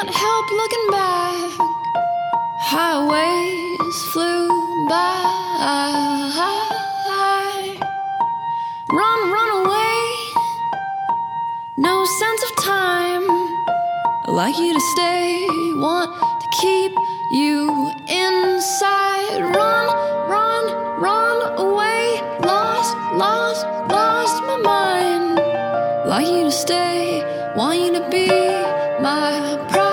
can't help looking back. Highways flew by. Run, run away. No sense of time. I'd like you to stay. Want to keep you inside. Run, run, run away. Lost, lost, lost my mind. Like you to stay. Want you to be my pride.